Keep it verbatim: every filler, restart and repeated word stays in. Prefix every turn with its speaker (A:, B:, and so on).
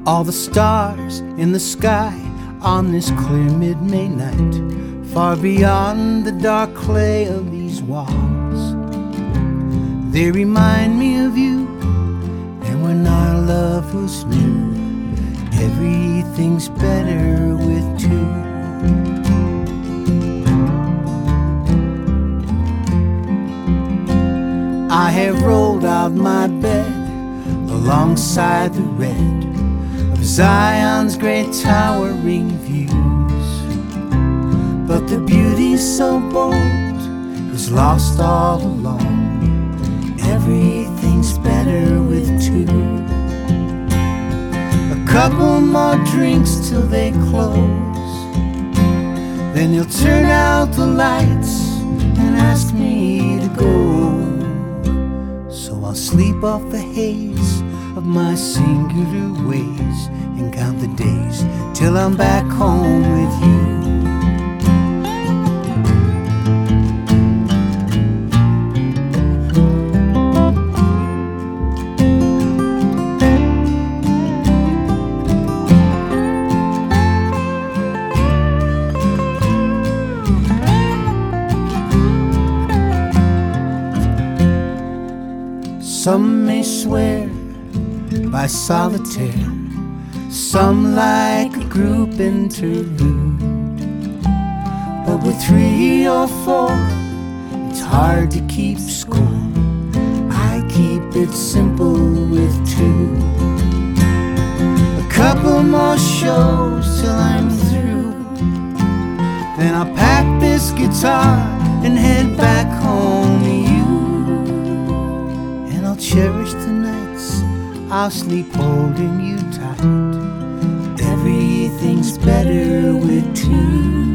A: All the stars in the sky on this clear mid-May night, far beyond the dark clay of these walls, they remind me of you. And when our love was new, everything's better with two. I have rolled out my bed alongside the red of Zion's great towering views, but the beauty so bold is lost all alone. Everything's better with two. A couple more drinks till they close, then you'll turn out the lights and ask me to go. So I'll sleep off the haze of my singular ways and count the days till I'm back home with you. Some may swear by solitaire, some like a group interlude, but with three or four, it's hard to keep score. I keep it simple with two. A couple more shows till I'm through, then I'll pack this guitar and head back home to you. Cherish the nights I'll sleep holding you tight. Everything's better with two.